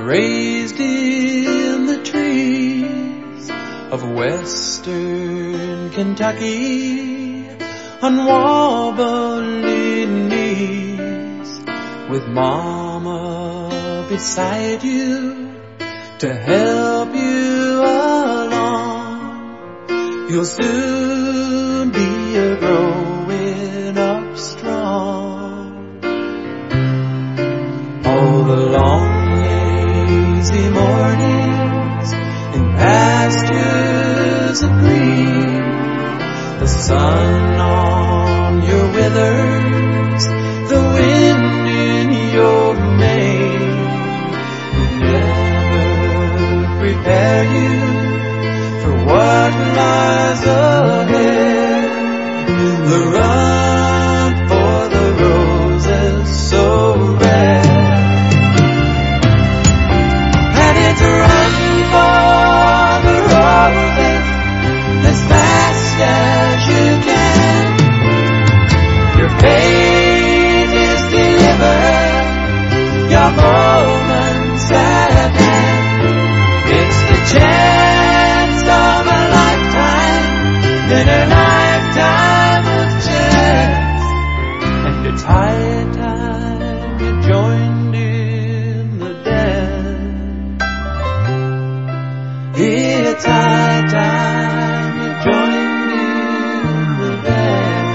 raised in the trees of western Kentucky on wobbly knees, with Mama beside you to help you along. You'll soon be a growing up strong. All the long lazy mornings in pastures of green, the sun on your withers, the wind in your mane, never prepare you for what lies ahead. The run for the roses so red, and it's a run for the roses as fast as you can. Your fate is delivered, your moments at hand. It's the chance of a lifetime, in a lifetime of chance. And it's high time you joined in the dance. It's high time you joined in the dance.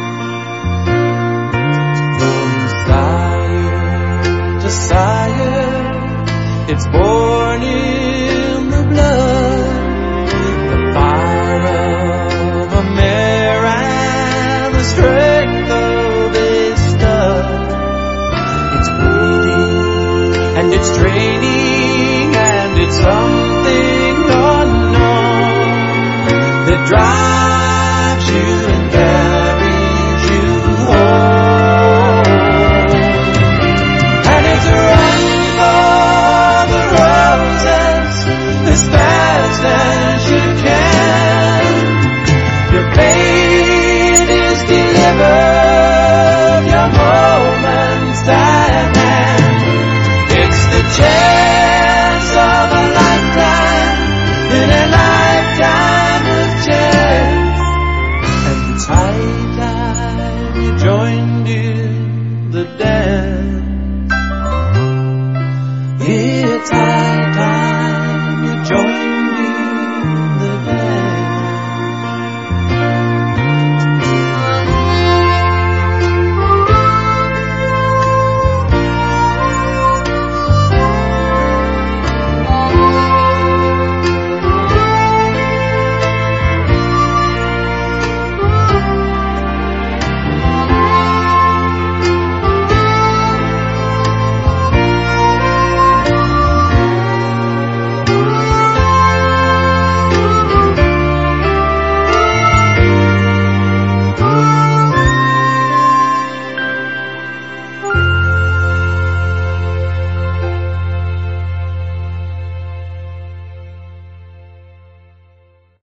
From sire to sire, it's born in the blood, the fire of a mare and the strength of a stud. It's breeding and it's training and it's something unknown that drives you